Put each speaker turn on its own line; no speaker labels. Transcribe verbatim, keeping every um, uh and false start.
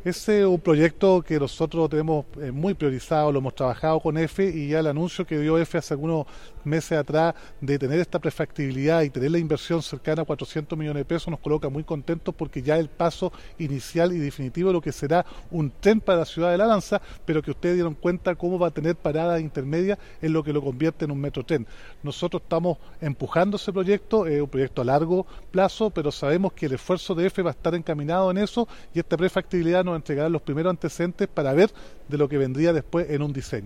Ese es un proyecto que nosotros tenemos eh, muy priorizado, lo hemos trabajado con EFE y ya el anuncio que dio EFE hace algunos meses atrás de tener esta prefactibilidad y tener la inversión cercana a cuatrocientos millones de pesos nos coloca muy contentos porque ya el paso inicial y definitivo de lo que será un tren para la ciudad de La Lanza, pero que ustedes dieron cuenta cómo va a tener paradas intermedias en lo que lo convierte en un metrotren. Nosotros estamos empujando ese proyecto, es un proyecto a largo plazo, pero sabemos que el esfuerzo de EFE va a estar encaminado en eso y esta prefactibilidad nos entregará los primeros antecedentes para ver de lo que vendría después en un diseño.